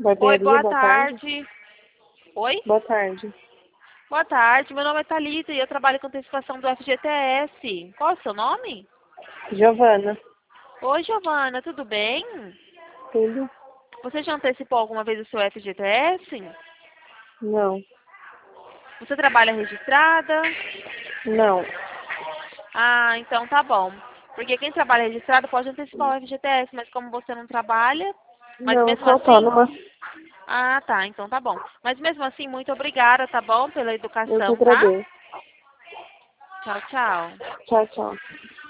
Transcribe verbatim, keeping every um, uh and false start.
Oi, Barbearia, boa boa tarde. tarde. Oi? Boa tarde. Boa tarde, meu nome é Thalita e eu trabalho com antecipação do F G T S. Qual é o seu nome? Giovana. Oi, Giovana, tudo bem? Tudo? Você já antecipou alguma vez o seu F G T S? Não. Você trabalha registrada? Não. Ah, então tá bom. Porque quem trabalha registrado pode antecipar o F G T S, mas como você não trabalha, mas Não, mesmo sou assim... autônoma. Ah, tá, então tá bom. Mas mesmo assim, muito obrigada, tá bom? Pela Eu que educação, tá? agradeço. Tchau, tchau. Tchau, tchau.